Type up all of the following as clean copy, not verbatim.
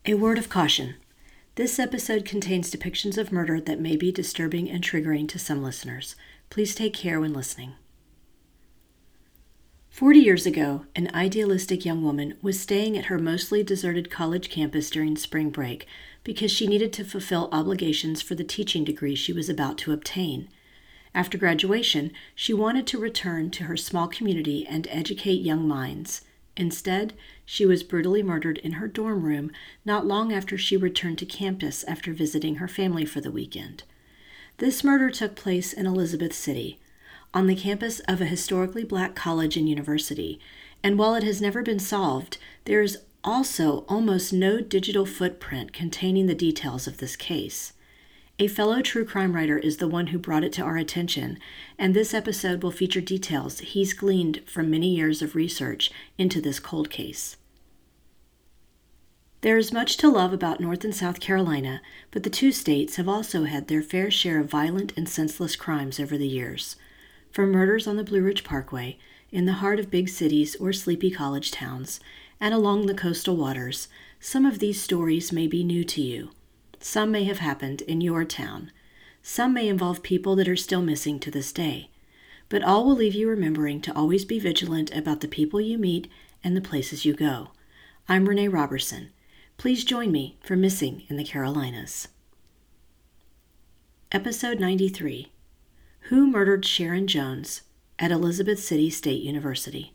A word of caution. This episode contains depictions of murder that may be disturbing and triggering to some listeners. Please take care when listening. 40 years ago, an idealistic young woman was staying at her mostly deserted college campus during spring break because she needed to fulfill obligations for the teaching degree she was about to obtain. After graduation, she wanted to return to her small community and educate young minds. Instead, she was brutally murdered in her dorm room not long after she returned to campus after visiting her family for the weekend. This murder took place in Elizabeth City, on the campus of a historically black college and university, and while it has never been solved, there is also almost no digital footprint containing the details of this case. A fellow true crime writer is the one who brought it to our attention, and this episode will feature details he's gleaned from many years of research into this cold case. There is much to love about North and South Carolina, but the two states have also had their fair share of violent and senseless crimes over the years. From murders on the Blue Ridge Parkway, in the heart of big cities or sleepy college towns, and along the coastal waters, some of these stories may be new to you. Some may have happened in your town. Some may involve people that are still missing to this day. But all will leave you remembering to always be vigilant about the people you meet and the places you go. I'm Renee Robertson. Please join me for Missing in the Carolinas. Episode 93. Who Murdered Sharon Jones at Elizabeth City State University?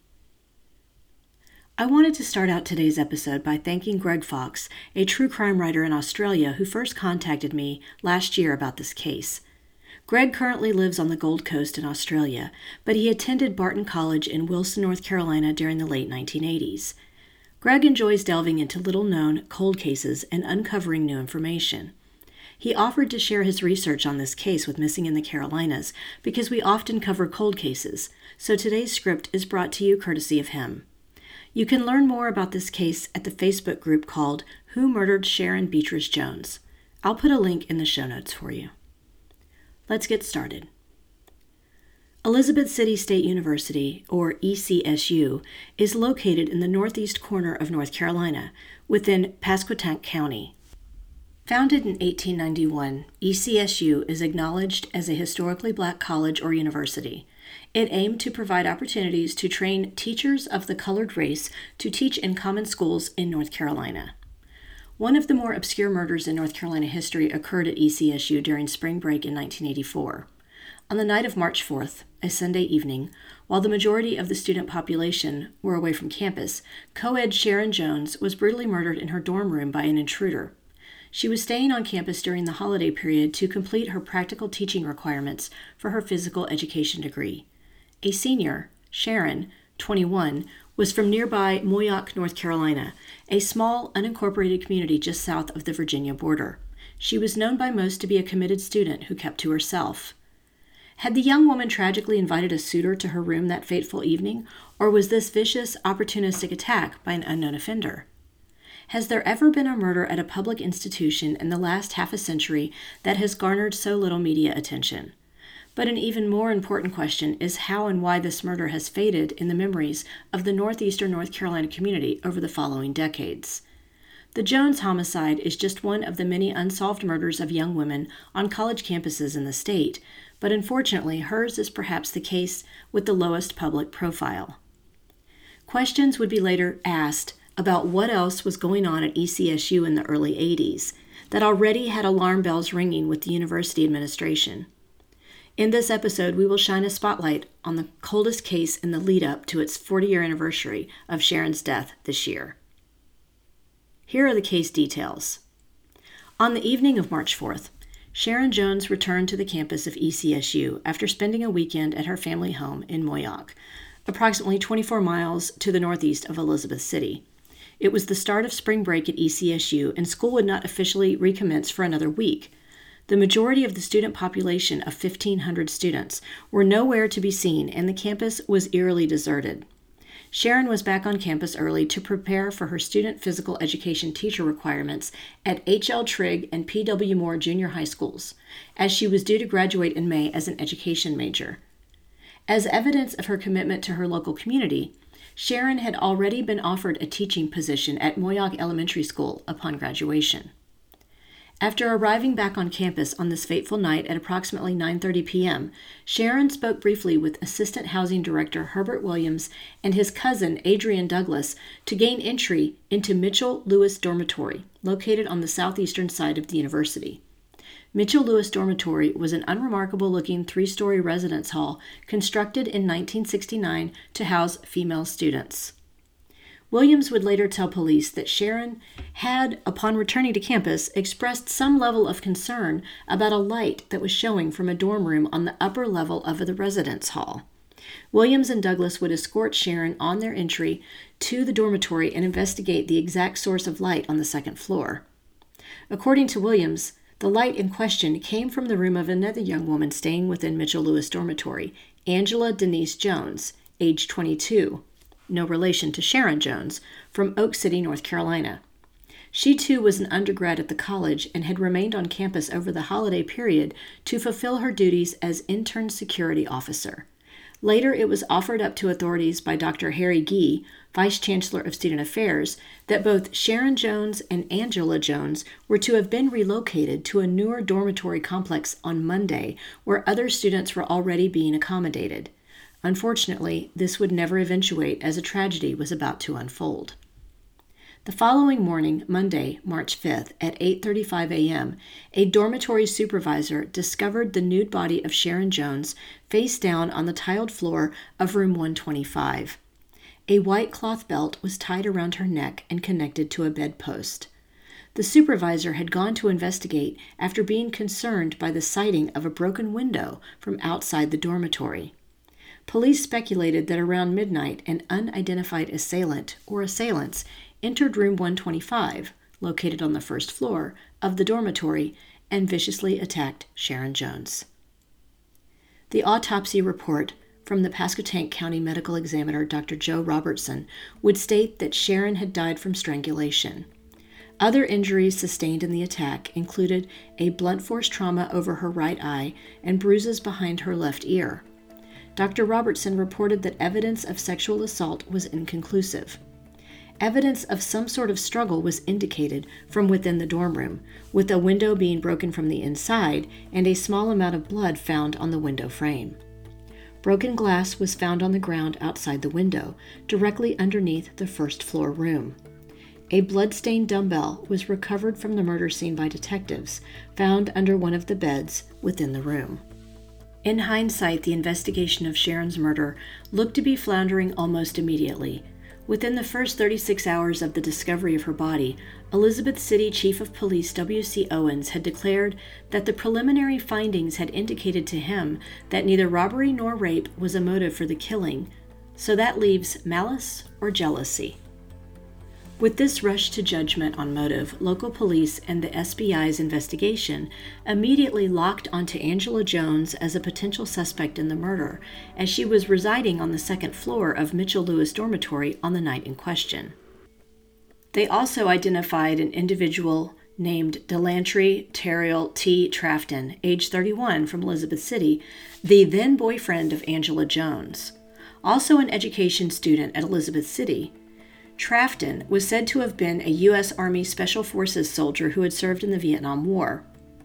I wanted to start out today's episode by thanking Greg Fox, a true crime writer in Australia who first contacted me last year about this case. Greg currently lives on the Gold Coast in Australia, but he attended Barton College in Wilson, North Carolina during the late 1980s. Greg enjoys delving into little-known cold cases and uncovering new information. He offered to share his research on this case with Missing in the Carolinas because we often cover cold cases, so today's script is brought to you courtesy of him. You can learn more about this case at the Facebook group called Who Murdered Sharon Beatrice Jones? I'll put a link in the show notes for you. Let's get started. Elizabeth City State University, or ECSU, is located in the northeast corner of North Carolina, within Pasquotank County. Founded in 1891, ECSU is acknowledged as a historically black college or university. It aimed to provide opportunities to train teachers of the colored race to teach in common schools in North Carolina. One of the more obscure murders in North Carolina history occurred at ECSU during spring break in 1984. On the night of March 4th, a Sunday evening, while the majority of the student population were away from campus, co-ed Sharon Jones was brutally murdered in her dorm room by an intruder. She was staying on campus during the holiday period to complete her practical teaching requirements for her physical education degree. A senior, Sharon, 21, was from nearby Moyock, North Carolina, a small, unincorporated community just south of the Virginia border. She was known by most to be a committed student who kept to herself. Had the young woman tragically invited a suitor to her room that fateful evening, or was this vicious, opportunistic attack by an unknown offender? Has there ever been a murder at a public institution in the last half a century that has garnered so little media attention? But an even more important question is how and why this murder has faded in the memories of the northeastern North Carolina community over the following decades. The Jones homicide is just one of the many unsolved murders of young women on college campuses in the state, but unfortunately hers is perhaps the case with the lowest public profile. Questions would be later asked about what else was going on at ECSU in the early 80s that already had alarm bells ringing with the university administration. In this episode, we will shine a spotlight on the coldest case in the lead-up to its 40-year anniversary of Sharon's death this year. Here are the case details. On the evening of March 4th, Sharon Jones returned to the campus of ECSU after spending a weekend at her family home in Moyock, approximately 24 miles to the northeast of Elizabeth City. It was the start of spring break at ECSU, and school would not officially recommence for another week. The majority of the student population of 1,500 students were nowhere to be seen, and the campus was eerily deserted. Sharon was back on campus early to prepare for her student physical education teacher requirements at H.L. Trigg and P.W. Moore Junior High Schools, as she was due to graduate in May as an education major. As evidence of her commitment to her local community, Sharon had already been offered a teaching position at Moyock Elementary School upon graduation. After arriving back on campus on this fateful night at approximately 9:30 p.m., Sharon spoke briefly with Assistant Housing Director Herbert Williams and his cousin Adrian Douglas to gain entry into Mitchell Lewis Dormitory, located on the southeastern side of the university. Mitchell Lewis Dormitory was an unremarkable-looking three-story residence hall constructed in 1969 to house female students. Williams would later tell police that Sharon had, upon returning to campus, expressed some level of concern about a light that was showing from a dorm room on the upper level of the residence hall. Williams and Douglas would escort Sharon on their entry to the dormitory and investigate the exact source of light on the second floor. According to Williams, the light in question came from the room of another young woman staying within Mitchell Lewis Dormitory, Angela Denise Jones, age 22. No relation to Sharon Jones, from Oak City, North Carolina. She too was an undergrad at the college and had remained on campus over the holiday period to fulfill her duties as intern security officer. Later, it was offered up to authorities by Dr. Harry Gee, Vice Chancellor of Student Affairs, that both Sharon Jones and Angela Jones were to have been relocated to a newer dormitory complex on Monday, where other students were already being accommodated. Unfortunately, this would never eventuate as a tragedy was about to unfold. The following morning, Monday, March 5th, at 8:35 a.m., a dormitory supervisor discovered the nude body of Sharon Jones face down on the tiled floor of room 125. A white cloth belt was tied around her neck and connected to a bedpost. The supervisor had gone to investigate after being concerned by the sighting of a broken window from outside the dormitory. Police speculated that around midnight, an unidentified assailant or assailants entered room 125, located on the first floor of the dormitory, and viciously attacked Sharon Jones. The autopsy report from the Pasquotank County Medical Examiner, Dr. Joe Robertson, would state that Sharon had died from strangulation. Other injuries sustained in the attack included a blunt force trauma over her right eye and bruises behind her left ear. Dr. Robertson reported that evidence of sexual assault was inconclusive. Evidence of some sort of struggle was indicated from within the dorm room, with a window being broken from the inside and a small amount of blood found on the window frame. Broken glass was found on the ground outside the window, directly underneath the first floor room. A blood-stained dumbbell was recovered from the murder scene by detectives, found under one of the beds within the room. In hindsight, the investigation of Sharon's murder looked to be floundering almost immediately. Within the first 36 hours of the discovery of her body, Elizabeth City Chief of Police W.C. Owens had declared that the preliminary findings had indicated to him that neither robbery nor rape was a motive for the killing, so that leaves malice or jealousy. With this rush to judgment on motive, local police and the SBI's investigation immediately locked onto Angela Jones as a potential suspect in the murder, as she was residing on the second floor of Mitchell Lewis Dormitory on the night in question. They also identified an individual named Delantry Terrill T. Trafton, age 31, from Elizabeth City, the then boyfriend of Angela Jones. Also an education student at Elizabeth City, Trafton was said to have been a U.S. Army Special Forces soldier who had served in the Vietnam War.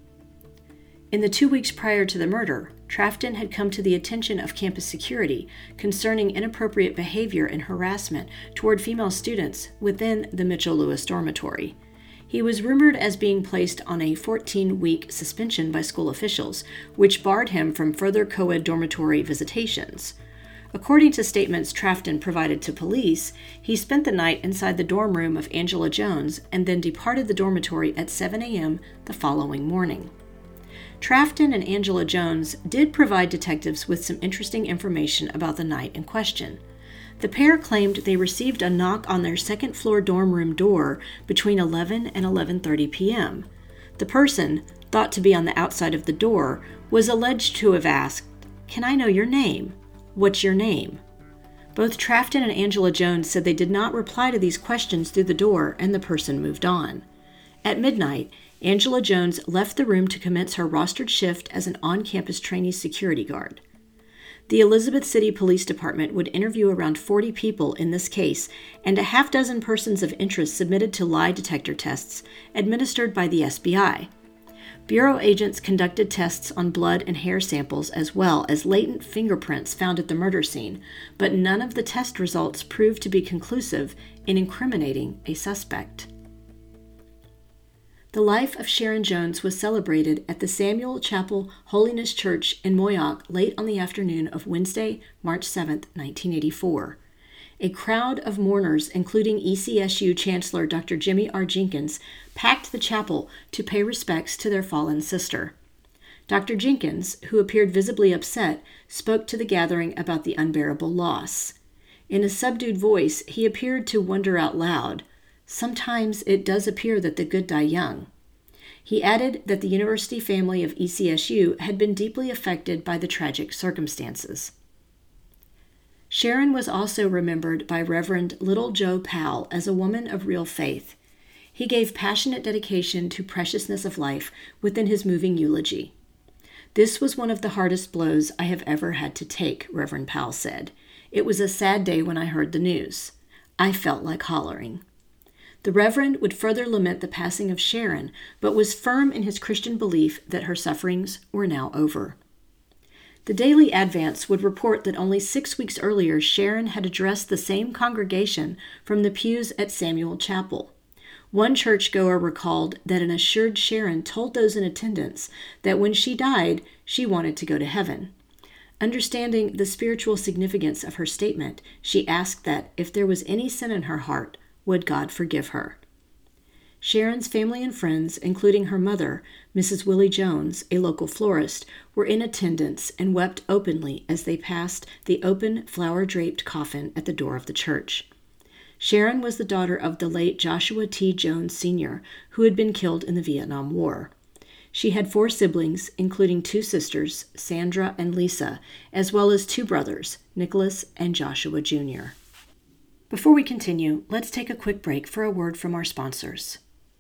In the 2 weeks prior to the murder, Trafton had come to the attention of campus security concerning inappropriate behavior and harassment toward female students within the Mitchell Lewis Dormitory. He was rumored as being placed on a 14-week suspension by school officials, which barred him from further co-ed dormitory visitations. According to statements Trafton provided to police, he spent the night inside the dorm room of Angela Jones and then departed the dormitory at 7 a.m. the following morning. Trafton and Angela Jones did provide detectives with some interesting information about the night in question. The pair claimed they received a knock on their second-floor dorm room door between 11 and 11:30 p.m. The person, thought to be on the outside of the door, was alleged to have asked, "Can I know your name? What's your name?" Both Trafton and Angela Jones said they did not reply to these questions through the door, and the person moved on. At midnight, Angela Jones left the room to commence her rostered shift as an on-campus trainee security guard. The Elizabeth City Police Department would interview around 40 people in this case, and a half dozen persons of interest submitted to lie detector tests administered by the SBI. Bureau agents conducted tests on blood and hair samples as well as latent fingerprints found at the murder scene, but none of the test results proved to be conclusive in incriminating a suspect. The life of Sharon Jones was celebrated at the Samuel Chapel Holiness Church in Moyock late on the afternoon of Wednesday, March 7, 1984. A crowd of mourners, including ECSU Chancellor Dr. Jimmy R. Jenkins, packed the chapel to pay respects to their fallen sister. Dr. Jenkins, who appeared visibly upset, spoke to the gathering about the unbearable loss. In a subdued voice, he appeared to wonder out loud, "Sometimes it does appear that the good die young." He added that the university family of ECSU had been deeply affected by the tragic circumstances. Sharon was also remembered by Reverend Little Joe Powell as a woman of real faith. He gave passionate dedication to preciousness of life within his moving eulogy. "This was one of the hardest blows I have ever had to take," Reverend Powell said. "It was a sad day when I heard the news. I felt like hollering." The Reverend would further lament the passing of Sharon, but was firm in his Christian belief that her sufferings were now over. The Daily Advance would report that only 6 weeks earlier Sharon had addressed the same congregation from the pews at Samuel Chapel. One churchgoer recalled that an assured Sharon told those in attendance that when she died, she wanted to go to heaven. Understanding the spiritual significance of her statement, she asked that if there was any sin in her heart, would God forgive her? Sharon's family and friends, including her mother, Mrs. Willie Jones, a local florist, were in attendance and wept openly as they passed the open, flower-draped coffin at the door of the church. Sharon was the daughter of the late Joshua T. Jones Sr., who had been killed in the Vietnam War. She had 4 siblings, including 2 sisters, Sandra and Lisa, as well as 2 brothers, Nicholas and Joshua Jr. Before we continue, let's take a quick break for a word from our sponsors.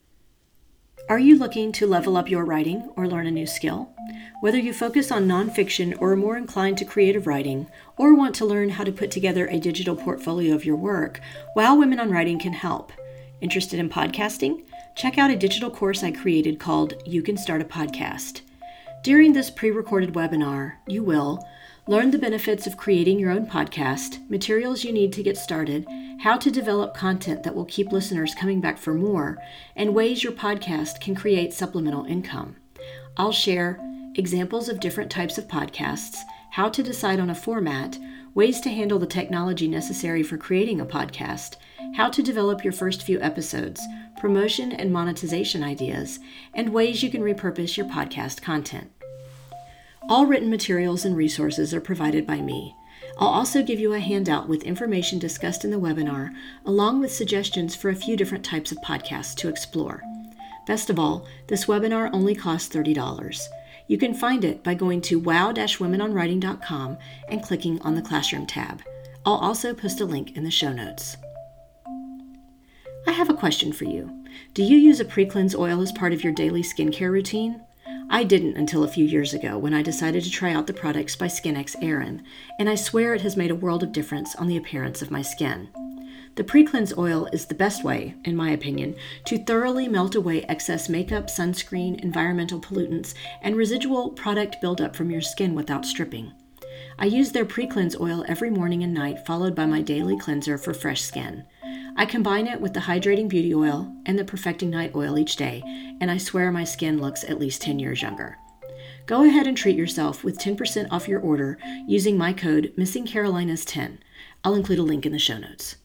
Are you looking to level up your writing or learn a new skill? Whether you focus on nonfiction or are more inclined to creative writing, or want to learn how to put together a digital portfolio of your work, Wow Women on Writing can help. Interested in podcasting? Check out a digital course I created called You Can Start a Podcast. During this pre-recorded webinar, you will learn the benefits of creating your own podcast, materials you need to get started, how to develop content that will keep listeners coming back for more, and ways your podcast can create supplemental income. I'll share examples of different types of podcasts, how to decide on a format, ways to handle the technology necessary for creating a podcast, how to develop your first few episodes, promotion and monetization ideas, and ways you can repurpose your podcast content. All written materials and resources are provided by me. I'll also give you a handout with information discussed in the webinar, along with suggestions for a few different types of podcasts to explore. Best of all, this webinar only costs $30. You can find it by going to wow-womenonwriting.com and clicking on the Classroom tab. I'll also post a link in the show notes. I have a question for you. Do you use a pre-cleanse oil as part of your daily skincare routine? I didn't until a few years ago when I decided to try out the products by SkinX Erin, and I swear it has made a world of difference on the appearance of my skin. The pre-cleanse oil is the best way, in my opinion, to thoroughly melt away excess makeup, sunscreen, environmental pollutants, and residual product buildup from your skin without stripping. I use their pre-cleanse oil every morning and night, followed by my daily cleanser for fresh skin. I combine it with the Hydrating Beauty Oil and the Perfecting Night Oil each day, and I swear my skin looks at least 10 years younger. Go ahead and treat yourself with 10% off your order using my code MissingCarolinas10. I'll include a link in the show notes.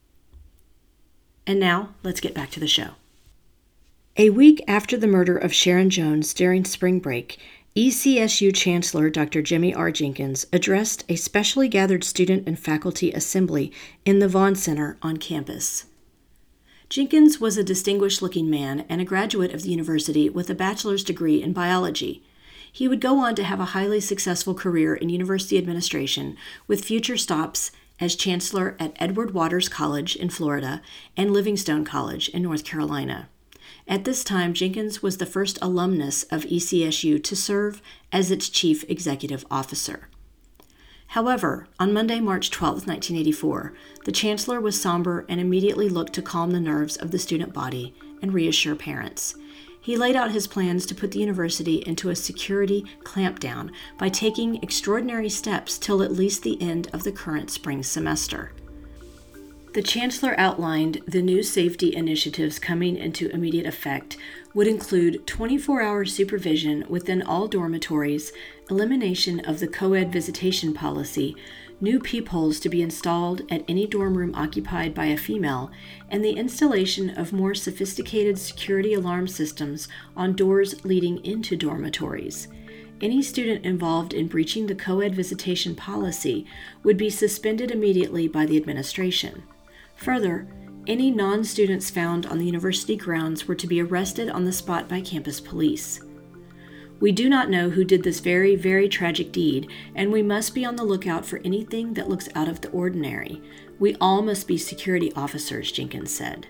And now, let's get back to the show. A week after the murder of Sharon Jones during spring break, ECSU Chancellor Dr. Jimmy R. Jenkins addressed a specially gathered student and faculty assembly in the Vaughn Center on campus. Jenkins was a distinguished-looking man and a graduate of the university with a bachelor's degree in biology. He would go on to have a highly successful career in university administration, with future stops as chancellor at Edward Waters College in Florida and Livingstone College in North Carolina. At this time, Jenkins was the first alumnus of ECSU to serve as its chief executive officer. However, on Monday, March 12, 1984, the chancellor was somber and immediately looked to calm the nerves of the student body and reassure parents. He laid out his plans to put the university into a security clampdown by taking extraordinary steps till at least the end of the current spring semester. The chancellor outlined the new safety initiatives coming into immediate effect would include 24-hour supervision within all dormitories, elimination of the co-ed visitation policy, new peepholes to be installed at any dorm room occupied by a female, and the installation of more sophisticated security alarm systems on doors leading into dormitories. Any student involved in breaching the co-ed visitation policy would be suspended immediately by the administration. Further, any non-students found on the university grounds were to be arrested on the spot by campus police. We do not know who did this very, very tragic deed, and we must be on the lookout for anything that looks out of the ordinary. We all must be security officers, Jenkins said.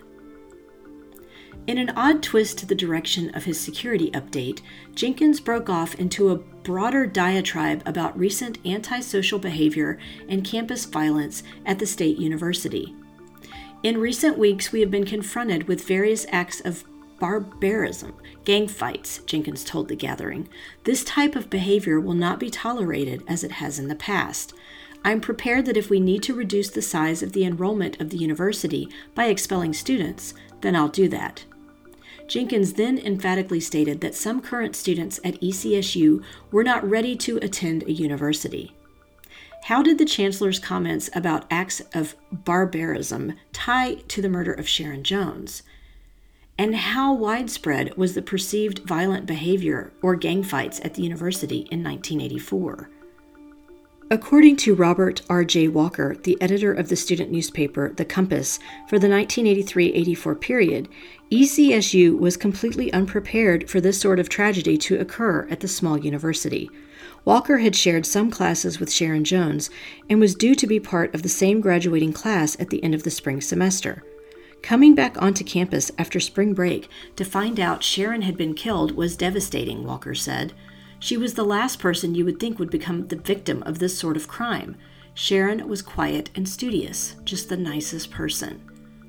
In an odd twist to the direction of his security update, Jenkins broke off into a broader diatribe about recent antisocial behavior and campus violence at the state university. In recent weeks, we have been confronted with various acts of barbarism, gang fights, Jenkins told the gathering. This type of behavior will not be tolerated as it has in the past. I'm prepared that if we need to reduce the size of the enrollment of the university by expelling students, then I'll do that. Jenkins then emphatically stated that some current students at ECSU were not ready to attend a university. How did the chancellor's comments about acts of barbarism tie to the murder of Sharon Jones? And how widespread was the perceived violent behavior or gang fights at the university in 1984? According to Robert R.J. Walker, the editor of the student newspaper The Compass, for the 1983-84 period, ECSU was completely unprepared for this sort of tragedy to occur at the small university. Walker had shared some classes with Sharon Jones and was due to be part of the same graduating class at the end of the spring semester. Coming back onto campus after spring break to find out Sharon had been killed was devastating, Walker said. She was the last person you would think would become the victim of this sort of crime. Sharon was quiet and studious, just the nicest person.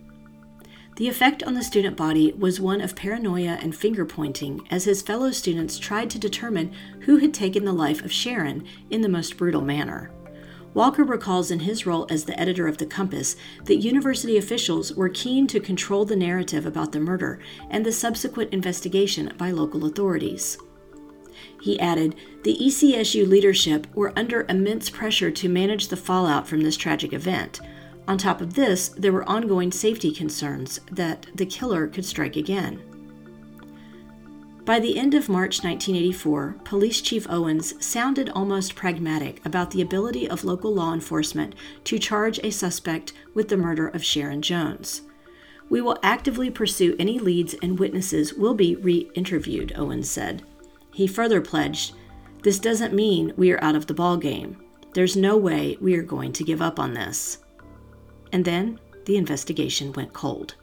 The effect on the student body was one of paranoia and finger-pointing as his fellow students tried to determine who had taken the life of Sharon in the most brutal manner. Walker recalls in his role as the editor of The Compass that university officials were keen to control the narrative about the murder and the subsequent investigation by local authorities. He added, the ECSU leadership were under immense pressure to manage the fallout from this tragic event. On top of this, there were ongoing safety concerns that the killer could strike again. By the end of March 1984, Police Chief Owens sounded almost pragmatic about the ability of local law enforcement to charge a suspect with the murder of Sharon Jones. We will actively pursue any leads and witnesses will be re-interviewed, Owens said. He further pledged, this doesn't mean we are out of the ballgame. There's no way we are going to give up on this. And then the investigation went cold.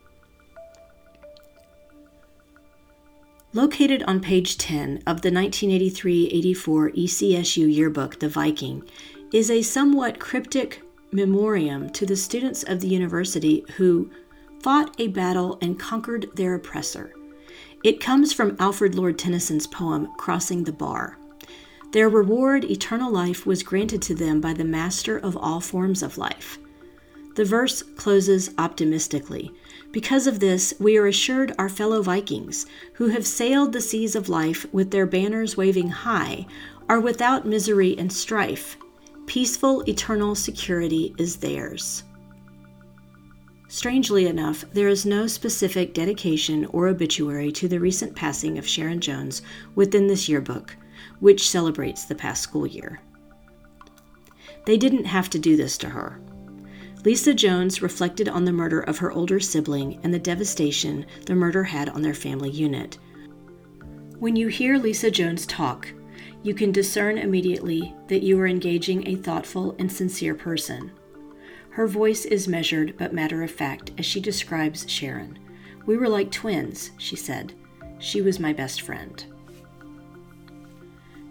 Located on page 10 of the 1983-84 ECSU yearbook, The Viking, is a somewhat cryptic memoriam to the students of the university who fought a battle and conquered their oppressor. It comes from Alfred Lord Tennyson's poem, Crossing the Bar. Their reward, eternal life, was granted to them by the master of all forms of life. The verse closes optimistically. Because of this, we are assured our fellow Vikings, who have sailed the seas of life with their banners waving high, are without misery and strife. Peaceful, eternal security is theirs. Strangely enough, there is no specific dedication or obituary to the recent passing of Sharon Jones within this yearbook, which celebrates the past school year. They didn't have to do this to her. Lisa Jones reflected on the murder of her older sibling and the devastation the murder had on their family unit. When you hear Lisa Jones talk, you can discern immediately that you are engaging a thoughtful and sincere person. Her voice is measured but matter-of-fact as she describes Sharon. We were like twins, she said. She was my best friend.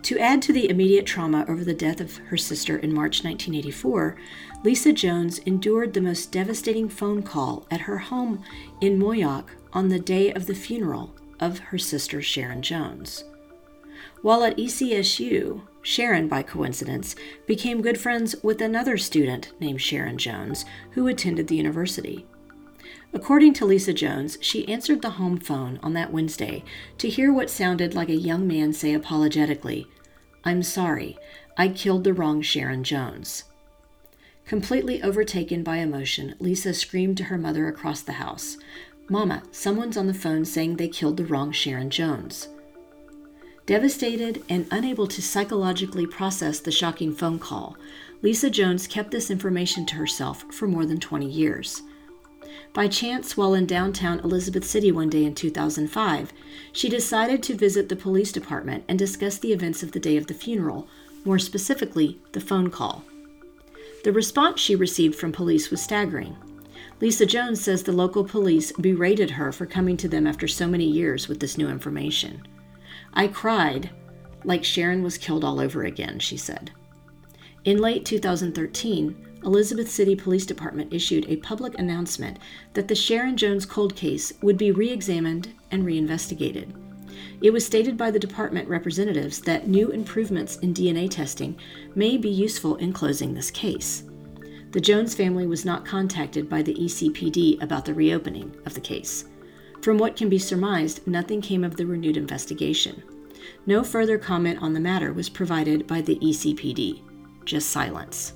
To add to the immediate trauma over the death of her sister in March 1984, Lisa Jones endured the most devastating phone call at her home in Moyock on the day of the funeral of her sister Sharon Jones. While at ECSU, Sharon, by coincidence, became good friends with another student named Sharon Jones who attended the university. According to Lisa Jones, she answered the home phone on that Wednesday to hear what sounded like a young man say apologetically, "I'm sorry, I killed the wrong Sharon Jones." Completely overtaken by emotion, Lisa screamed to her mother across the house, "Mama, someone's on the phone saying they killed the wrong Sharon Jones." Devastated and unable to psychologically process the shocking phone call, Lisa Jones kept this information to herself for more than 20 years. By chance, while in downtown Elizabeth City one day in 2005, she decided to visit the police department and discuss the events of the day of the funeral, more specifically, the phone call. The response she received from police was staggering. Lisa Jones says the local police berated her for coming to them after so many years with this new information. "I cried like Sharon was killed all over again," she said. In late 2013, Elizabeth City Police Department issued a public announcement that the Sharon Jones cold case would be re-examined and reinvestigated. It was stated by the department representatives that new improvements in DNA testing may be useful in closing this case. The Jones family was not contacted by the ECPD about the reopening of the case. From what can be surmised, nothing came of the renewed investigation. No further comment on the matter was provided by the ECPD, just silence.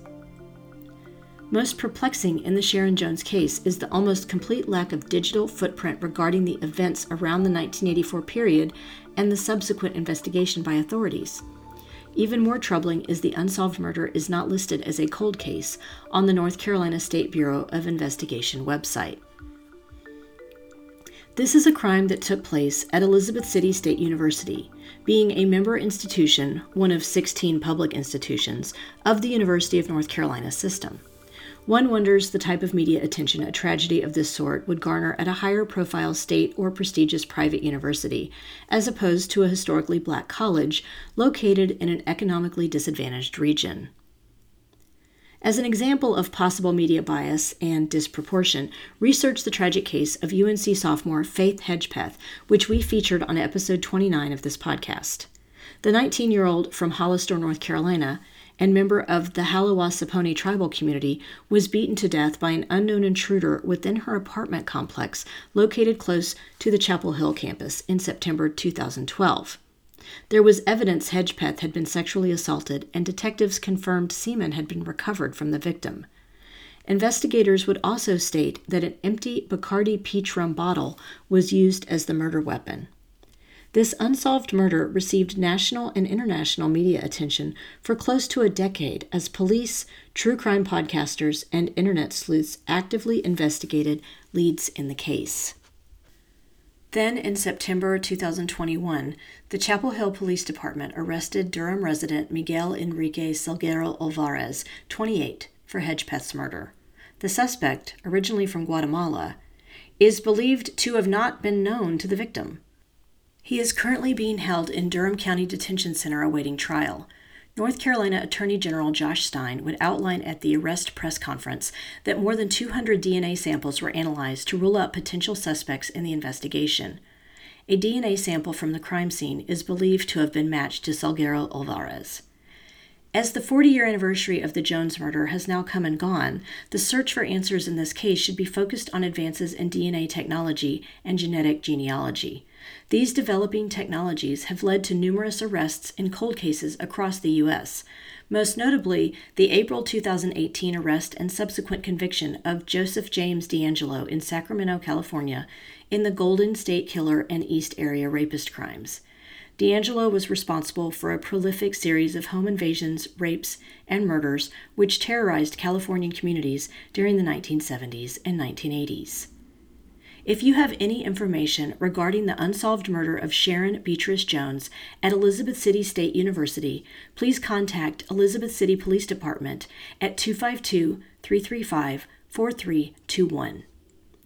Most perplexing in the Sharon Jones case is the almost complete lack of digital footprint regarding the events around the 1984 period and the subsequent investigation by authorities. Even more troubling is the unsolved murder is not listed as a cold case on the North Carolina State Bureau of Investigation website. This is a crime that took place at Elizabeth City State University, being a member institution, one of 16 public institutions, of the University of North Carolina system. One wonders the type of media attention a tragedy of this sort would garner at a higher profile state or prestigious private university, as opposed to a historically black college located in an economically disadvantaged region. As an example of possible media bias and disproportion, research the tragic case of UNC sophomore Faith Hedgepeth, which we featured on episode 29 of this podcast. The 19-year-old from Hollister, North Carolina, and member of the Haliwa-Saponi tribal community, was beaten to death by an unknown intruder within her apartment complex located close to the Chapel Hill campus in September 2012. There was evidence Hedgepeth had been sexually assaulted, and detectives confirmed semen had been recovered from the victim. Investigators would also state that an empty Bacardi peach rum bottle was used as the murder weapon. This unsolved murder received national and international media attention for close to a decade as police, true crime podcasters, and internet sleuths actively investigated leads in the case. Then, in September 2021, the Chapel Hill Police Department arrested Durham resident Miguel Enrique Salguero Alvarez, 28, for Hedgepeth's murder. The suspect, originally from Guatemala, is believed to have not been known to the victim. He is currently being held in Durham County Detention Center awaiting trial. North Carolina Attorney General Josh Stein would outline at the arrest press conference that more than 200 DNA samples were analyzed to rule out potential suspects in the investigation. A DNA sample from the crime scene is believed to have been matched to Salguero Alvarez. As the 40-year anniversary of the Jones murder has now come and gone, the search for answers in this case should be focused on advances in DNA technology and genetic genealogy. These developing technologies have led to numerous arrests in cold cases across the U.S., most notably the April 2018 arrest and subsequent conviction of Joseph James DeAngelo in Sacramento, California, in the Golden State Killer and East Area Rapist crimes. DeAngelo was responsible for a prolific series of home invasions, rapes, and murders which terrorized Californian communities during the 1970s and 1980s. If you have any information regarding the unsolved murder of Sharon Beatrice Jones at Elizabeth City State University, please contact Elizabeth City Police Department at 252-335-4321.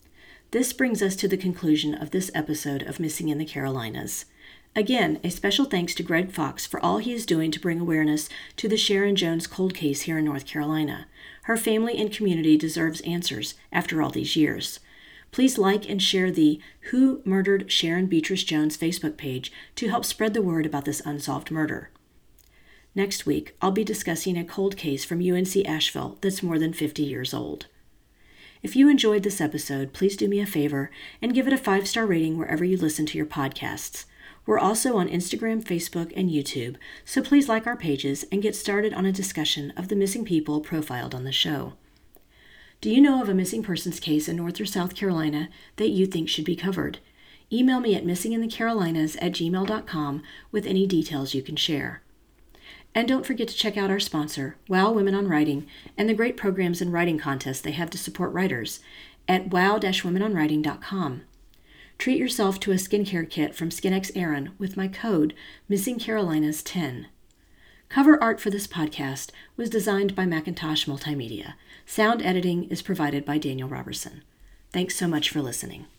This brings us to the conclusion of this episode of Missing in the Carolinas. Again, a special thanks to Greg Fox for all he is doing to bring awareness to the Sharon Jones cold case here in North Carolina. Her family and community deserves answers after all these years. Please like and share the Who Murdered Sharon Beatrice Jones Facebook page to help spread the word about this unsolved murder. Next week, I'll be discussing a cold case from UNC Asheville that's more than 50 years old. If you enjoyed this episode, please do me a favor and give it a 5-star rating wherever you listen to your podcasts. We're also on Instagram, Facebook, and YouTube, so please like our pages and get started on a discussion of the missing people profiled on the show. Do you know of a missing persons case in North or South Carolina that you think should be covered? Email me at missinginthecarolinas@gmail.com with any details you can share. And don't forget to check out our sponsor, WOW Women on Writing, and the great programs and writing contests they have to support writers at wow-womenonwriting.com. Treat yourself to a skincare kit from SkinX Erin with my code MissingCarolinas10. Cover art for this podcast was designed by Macintosh Multimedia. Sound editing is provided by Daniel Robertson. Thanks so much for listening.